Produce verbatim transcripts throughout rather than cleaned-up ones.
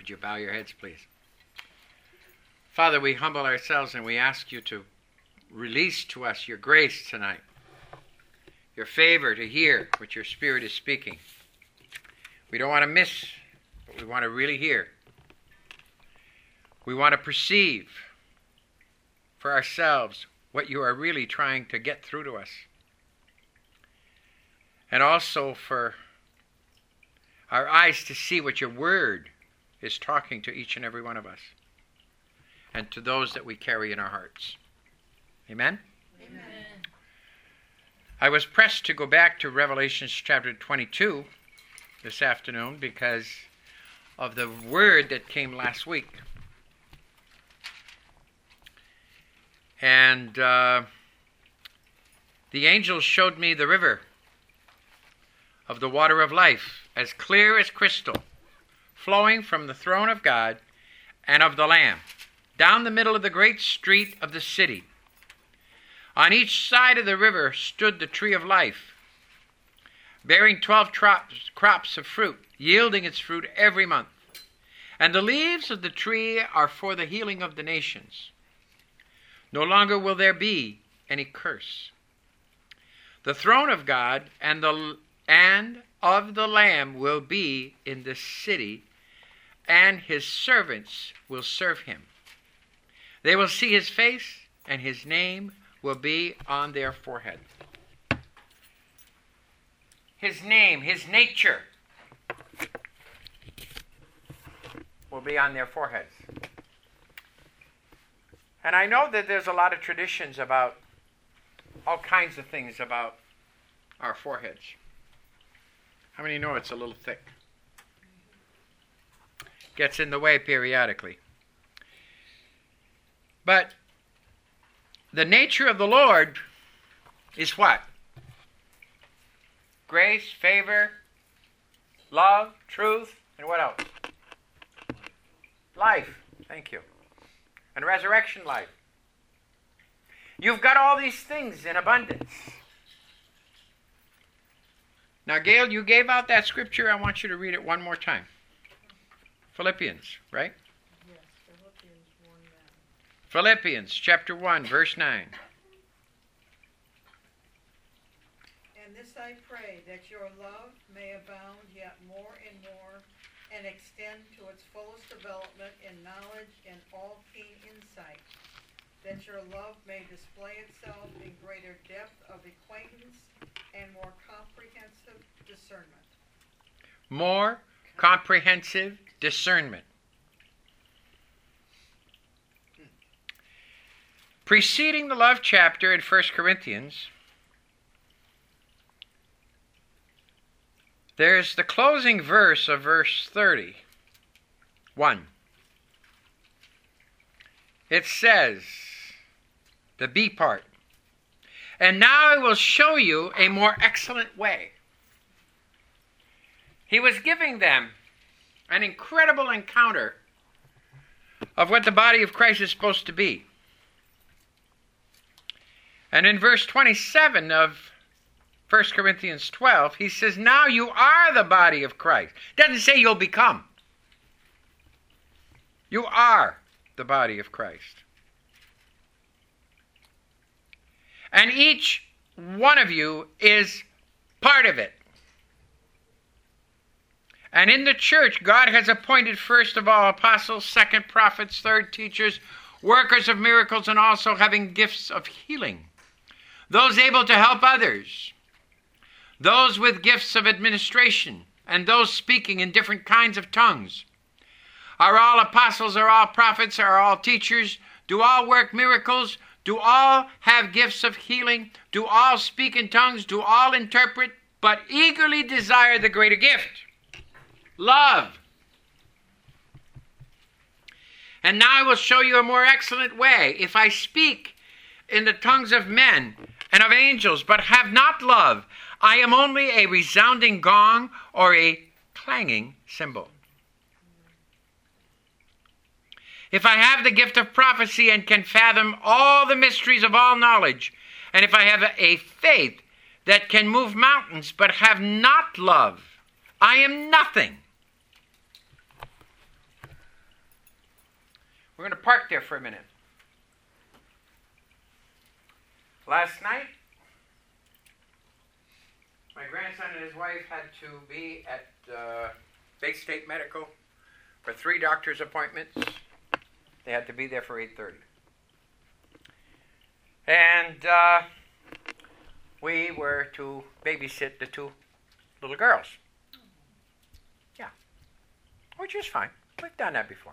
Would you bow your heads, please? Father, we humble ourselves and we ask you to release to us your grace tonight, your favor to hear what your Spirit is speaking. We don't want to miss, but we want to really hear. We want to perceive for ourselves what you are really trying to get through to us. And also for our eyes to see what your word is talking to each and every one of us, and to those that we carry in our hearts. Amen? Amen. I was pressed to go back to Revelation chapter twenty-two this afternoon because of the word that came last week. And uh, the angel showed me the river of the water of life, as clear as crystal, flowing from the throne of God and of the Lamb, down the middle of the great street of the city. On each side of the river stood the tree of life, bearing twelve crops, crops of fruit, yielding its fruit every month. And the leaves of the tree are for the healing of the nations. No longer will there be any curse. The throne of God and the and of the Lamb will be in the city, and his servants will serve him. They will see his face, and his name will be on their forehead. His name, his nature, will be on their foreheads. And I know that there's a lot of traditions about all kinds of things about our foreheads. How many know it's a little thick? Gets in the way periodically. But the nature of the Lord is what? Grace, favor, love, truth, and what else? Life. Thank you. And resurrection life. You've got all these things in abundance. Now, Gail, you gave out that scripture. I want you to read it one more time. Philippians, right? Yes, Philippians one nine. Philippians chapter one, verse nine. And this I pray, that your love may abound yet more and more, and extend to its fullest development in knowledge and all keen insight, that your love may display itself in greater depth of acquaintance and more comprehensive discernment. More comprehensive discernment. Preceding the love chapter in First Corinthians, there's the closing verse of verse thirty. One. It says, the B part, and now I will show you a more excellent way. He was giving them an incredible encounter of what the body of Christ is supposed to be. And in verse twenty-seven of First Corinthians twelve, he says, now you are the body of Christ. Doesn't say you'll become. You are the body of Christ. And each one of you is part of it. And in the church, God has appointed first of all apostles, second prophets, third teachers, workers of miracles, and also having gifts of healing. Those able to help others. Those with gifts of administration, and those speaking in different kinds of tongues. Are all apostles, are all prophets, are all teachers? Do all work miracles? Do all have gifts of healing? Do all speak in tongues? Do all interpret? But eagerly desire the greater gift. Love. And now I will show you a more excellent way. If I speak in the tongues of men and of angels, but have not love, I am only a resounding gong or a clanging cymbal. If I have the gift of prophecy and can fathom all the mysteries of all knowledge, and if I have a faith that can move mountains but have not love, I am nothing. We're going to park there for a minute. Last night, my grandson and his wife had to be at uh, Bay State Medical for three doctor's appointments. They had to be there for eight thirty. And uh, we were to babysit the two little girls. Yeah. Which is fine. We've done that before.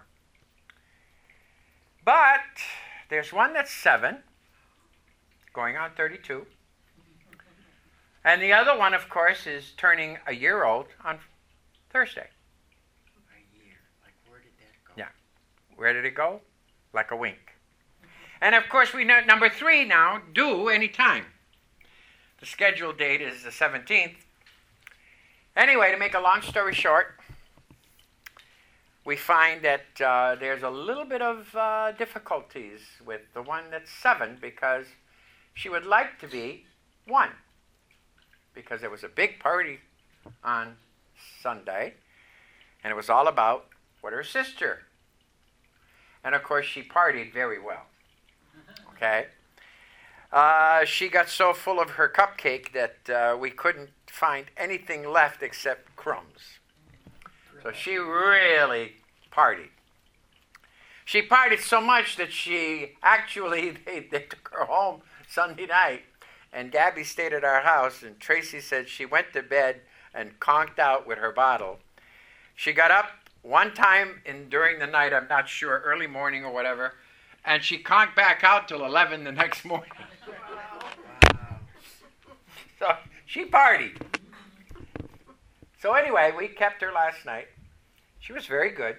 But there's one that's seven, going on thirty-two. And the other one, of course, is turning a year old on Thursday. A year. Like, where did that go? Yeah. Where did it go? Like a wink. And, of course, we know number three now, due any time. The scheduled date is the seventeenth. Anyway, to make a long story short, we find that uh, there's a little bit of uh, difficulties with the one that's seven because she would like to be one. Because there was a big party on Sunday, and it was all about what her sister. And of course, she partied very well. Okay? Uh, she got so full of her cupcake that uh, we couldn't find anything left except crumbs. So she really partied. She partied so much that she actually, they, they took her home Sunday night. And Gabby stayed at our house, and Tracy said she went to bed and conked out with her bottle. She got up one time in during the night, I'm not sure, early morning or whatever, and she conked back out till eleven the next morning. Wow. So she partied. So anyway, we kept her last night. She was very good.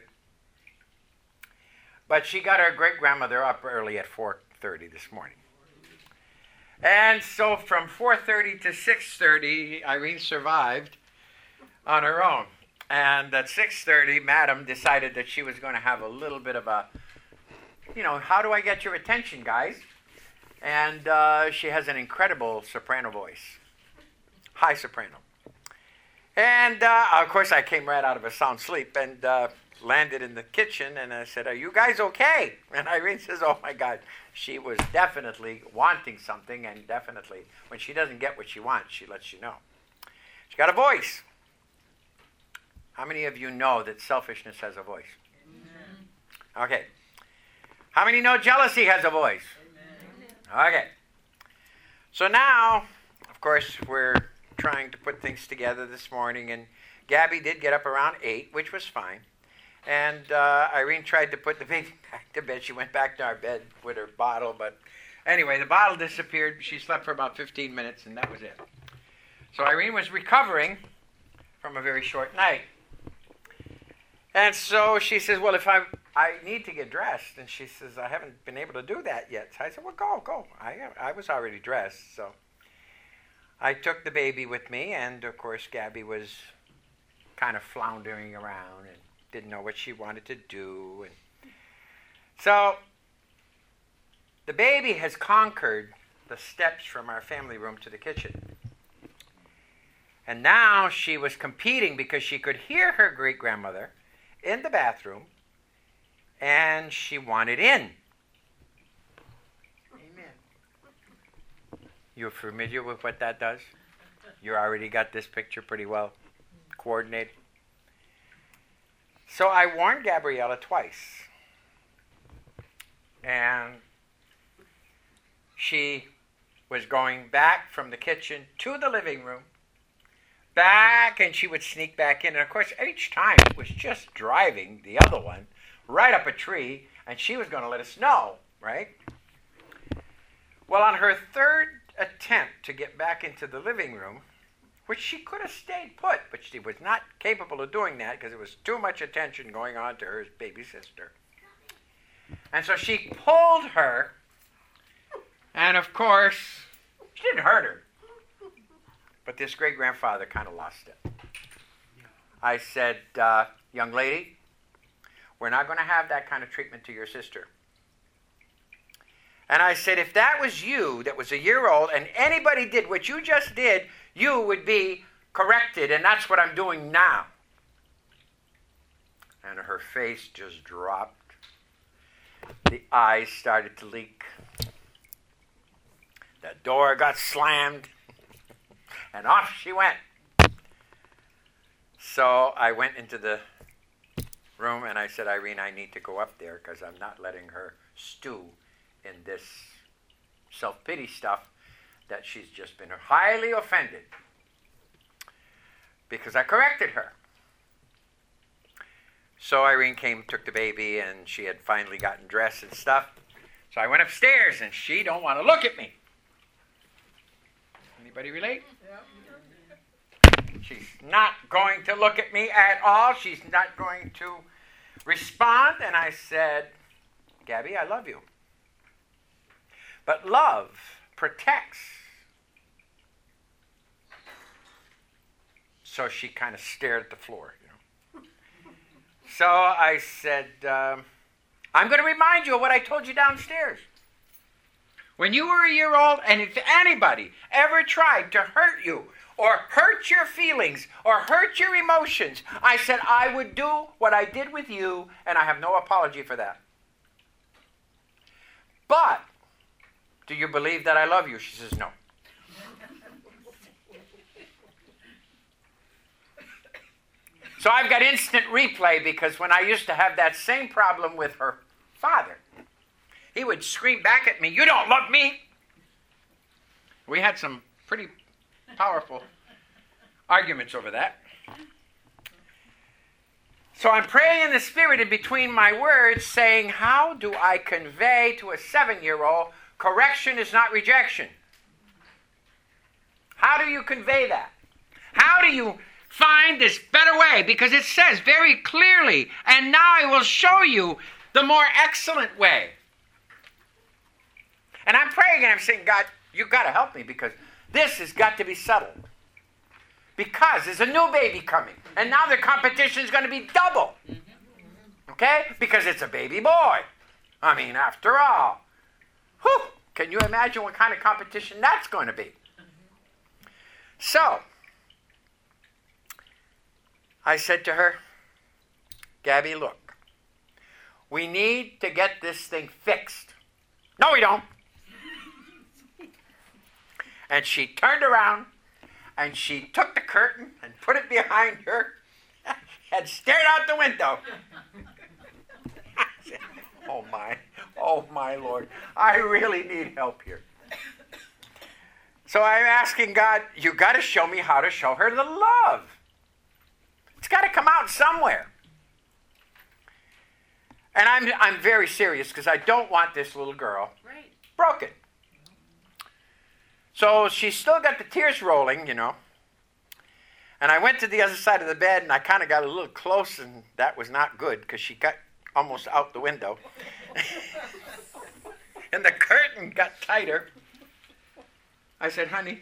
But she got her great-grandmother up early at four thirty this morning. And so from four thirty to six thirty, Irene survived on her own. And at six thirty, Madam decided that she was going to have a little bit of a, you know, how do I get your attention, guys? And uh, she has an incredible soprano voice, high soprano. And, uh, of course, I came right out of a sound sleep and uh, landed in the kitchen, and I said, are you guys okay? And Irene says, oh, my God. She was definitely wanting something, and definitely, when she doesn't get what she wants, she lets you know. She got a voice. How many of you know that selfishness has a voice? Amen. Okay. How many know jealousy has a voice? Amen. Okay. So now, of course, we're trying to put things together this morning, and Gabby did get up around eight, which was fine. And uh, Irene tried to put the baby back to bed. She went back to our bed with her bottle, but anyway, the bottle disappeared. She slept for about fifteen minutes, and that was it. So Irene was recovering from a very short night. And so she says, well, if I I need to get dressed. And she says, I haven't been able to do that yet. So I said, well, go, go. I, I was already dressed, so I took the baby with me, and of course, Gabby was kind of floundering around and didn't know what she wanted to do. And so the baby has conquered the steps from our family room to the kitchen. And now she was competing because she could hear her great-grandmother in the bathroom, and she wanted in. Amen. You're familiar with what that does? You already got this picture pretty well coordinated. So I warned Gabriella twice. And she was going back from the kitchen to the living room, back, and she would sneak back in. And of course, each time it was just driving the other one right up a tree, and she was going to let us know, right? Well, on her third attempt to get back into the living room, which she could have stayed put, but she was not capable of doing that because there was too much attention going on to her baby sister. And so she pulled her, and of course, she didn't hurt her. But this great-grandfather kind of lost it. I said, uh, young lady, we're not going to have that kind of treatment to your sister. And I said, if that was you that was a year old and anybody did what you just did, you would be corrected, and that's what I'm doing now. And her face just dropped. The eyes started to leak. The door got slammed. And off she went. So I went into the room and I said, Irene, I need to go up there because I'm not letting her stew in this self-pity stuff that she's just been highly offended because I corrected her. So Irene came, took the baby, and she had finally gotten dressed and stuff. So I went upstairs, and she don't want to look at me. Anybody relate? She's not going to look at me at all. She's not going to respond. And I said, Gabby, I love you. But love protects. So she kind of stared at the floor, you know. So I said, um, I'm going to remind you of what I told you downstairs. When you were a year old, and if anybody ever tried to hurt you, or hurt your feelings, or hurt your emotions, I said I would do what I did with you, and I have no apology for that. But, do you believe that I love you? She says, no. So I've got instant replay because when I used to have that same problem with her father, he would scream back at me, you don't love me. We had some pretty powerful arguments over that. So I'm praying in the Spirit in between my words saying, how do I convey to a seven-year-old correction is not rejection? How do you convey that? How do you find this better way? Because it says very clearly, and now I will show you the more excellent way. And I'm praying and I'm saying, God, you've got to help me because this has got to be settled. Because there's a new baby coming. And now the competition is going to be double. Okay? Because it's a baby boy. I mean, after all. Whew, can you imagine what kind of competition that's going to be? So, I said to her, Gabby, look, we need to get this thing fixed. No, we don't. And she turned around and she took the curtain and put it behind her and stared out the window. I said, oh my, oh my Lord, I really need help here. So I'm asking God, you got to show me how to show her the love. It's got to come out somewhere. And I'm I'm very serious because I don't want this little girl Right. broken. So she's still got the tears rolling, you know. And I went to the other side of the bed and I kind of got a little close and that was not good because she got almost out the window. And the curtain got tighter. I said, honey.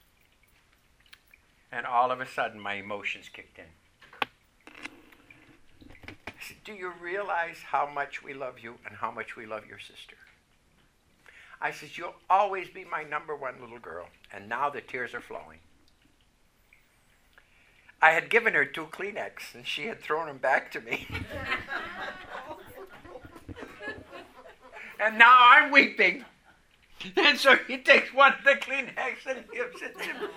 And all of a sudden my emotions kicked in. I said, do you realize how much we love you and how much we love your sister? I said, you'll always be my number one little girl. And now the tears are flowing. I had given her two Kleenex, and she had thrown them back to me. And now I'm weeping. And so he takes one of the Kleenex and gives it to me.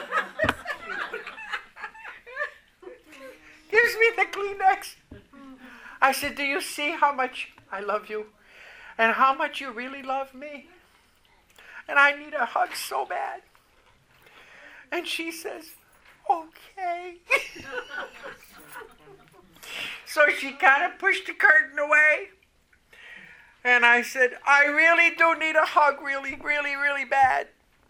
Gives me the Kleenex. I said, do you see how much I love you? And how much you really love me. And I need a hug so bad. And she says, okay. So she kind of pushed the curtain away. And I said, I really do need a hug really, really, really bad.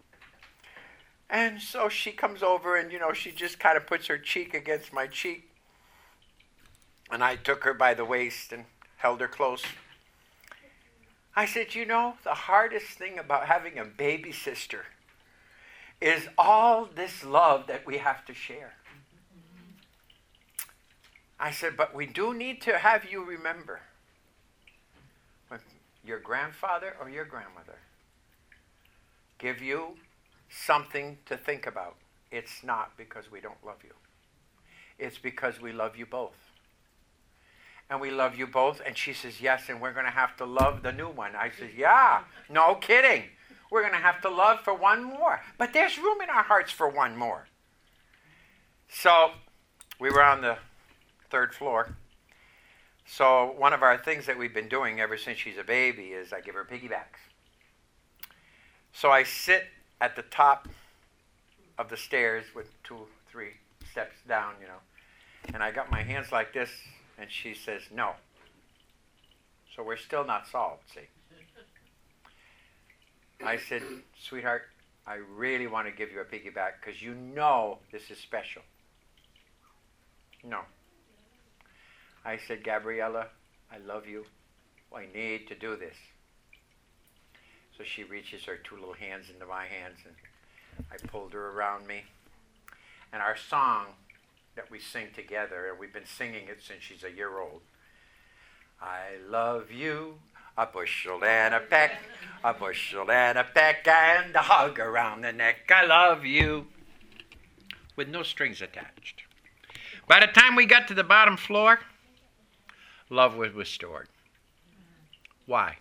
And so she comes over and, you know, she just kind of puts her cheek against my cheek. And I took her by the waist and held her close. I said, you know, the hardest thing about having a baby sister is all this love that we have to share. I said, but we do need to have you remember when your grandfather or your grandmother give you something to think about, it's not because we don't love you. It's because we love you both. And we love you both. And she says, yes, and we're going to have to love the new one. I said, yeah, no kidding. We're going to have to love for one more. But there's room in our hearts for one more. So we were on the third floor. So one of our things that we've been doing ever since she's a baby is I give her piggybacks. So I sit at the top of the stairs with two, three steps down, you know. And I got my hands like this, and she says, no. So we're still not solved, see. I said, sweetheart, I really want to give you a piggyback because you know this is special. No. I said, Gabriella, I love you. I need to do this. So she reaches her two little hands into my hands, and I pulled her around me. And our song that we sing together, and we've been singing it since she's a year old. I love you, a bushel and a peck, a bushel and a peck, and a hug around the neck. I love you. With no strings attached. By the time we got to the bottom floor, love was restored. Why?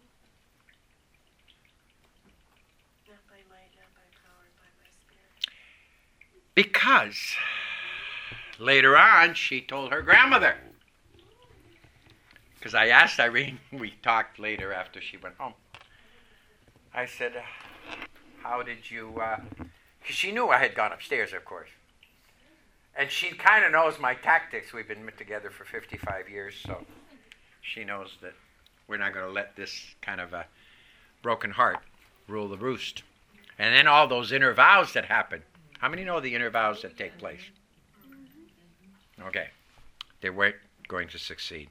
Because later on, she told her grandmother. Because I asked Irene, we talked later after she went home. I said, how did you, uh, 'cause she knew I had gone upstairs, of course. And she kind of knows my tactics. We've been together for fifty-five years, so she knows that we're not going to let this kind of a broken heart rule the roost. And then all those inner vows that happen. How many know the inner vows that take place? Okay. They weren't going to succeed.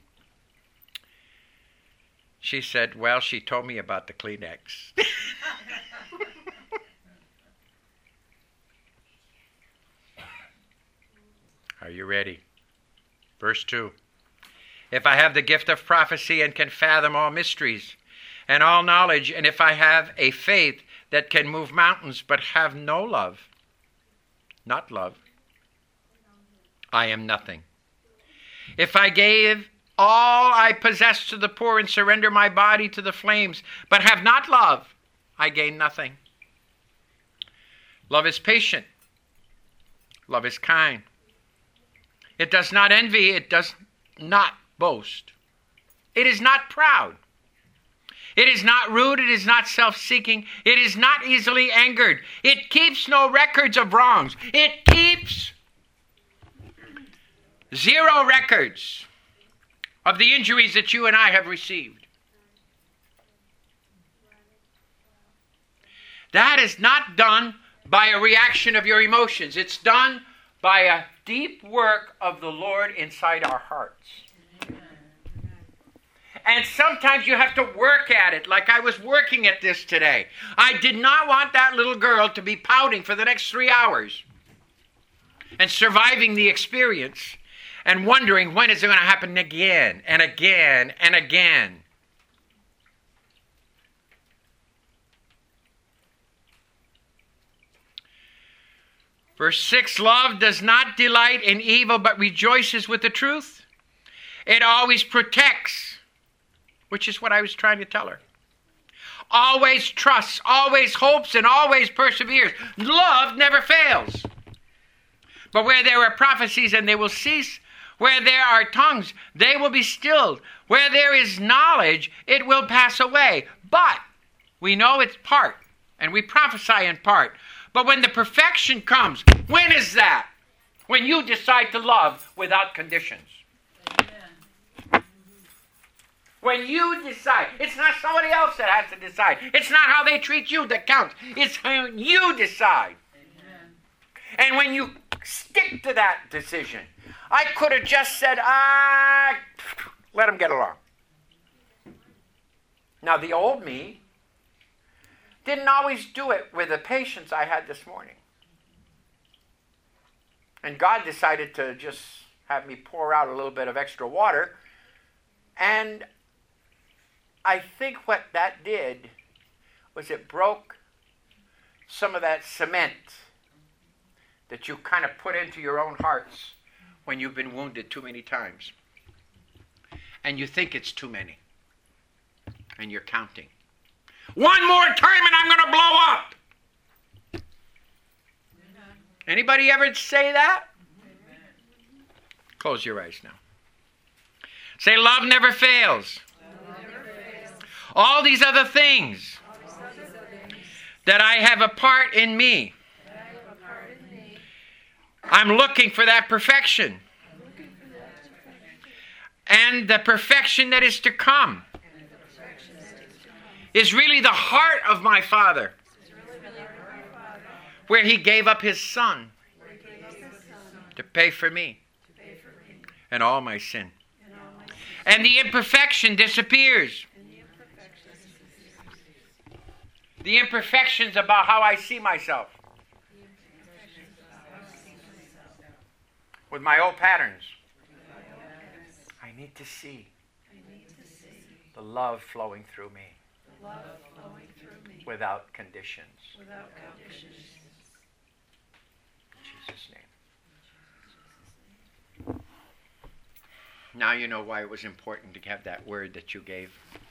She said, well, she told me about the Kleenex. Are you ready? Verse two. If I have the gift of prophecy and can fathom all mysteries and all knowledge, and if I have a faith that can move mountains but have no love, not love, I am nothing. If I gave all I possess to the poor and surrender my body to the flames, but have not love, I gain nothing. Love is patient. Love is kind. It does not envy. It does not boast. It is not proud. It is not rude. It is not self-seeking. It is not easily angered. It keeps no records of wrongs. It keeps zero records of the injuries that you and I have received. That is not done by a reaction of your emotions. It's done by a deep work of the Lord inside our hearts. And sometimes you have to work at it, like I was working at this today. I did not want that little girl to be pouting for the next three hours and surviving the experience and wondering when is it going to happen again and again and again. Verse six, love does not delight in evil but rejoices with the truth. It always protects, which is what I was trying to tell her. Always trusts, always hopes, and always perseveres. Love never fails. But where there are prophecies, and they will cease. Where there are tongues, they will be stilled. Where there is knowledge, it will pass away. But we know it's part, and we prophesy in part. But when the perfection comes, when is that? When you decide to love without conditions. Amen. When you decide. It's not somebody else that has to decide. It's not how they treat you that counts. It's how you decide. Amen. And when you stick to that decision, I could have just said, ah, let them get along. Now, the old me didn't always do it with the patience I had this morning. And God decided to just have me pour out a little bit of extra water. And I think what that did was it broke some of that cement that you kind of put into your own hearts when you've been wounded too many times. and you think it's too many. And you're counting. One more time and I'm going to blow up. Anybody ever say that? Close your eyes now. Say, love never fails. Love never fails. All these other things that I have a part in me, I'm looking for that perfection. And the perfection that is to come is really the heart of my Father, where He gave up His Son to pay for me and all my sin. And the imperfection disappears. The imperfections about how I see myself. With my old patterns. I need to see the love flowing through me. Without conditions. In Jesus' name. Now you know why it was important to have that word that you gave.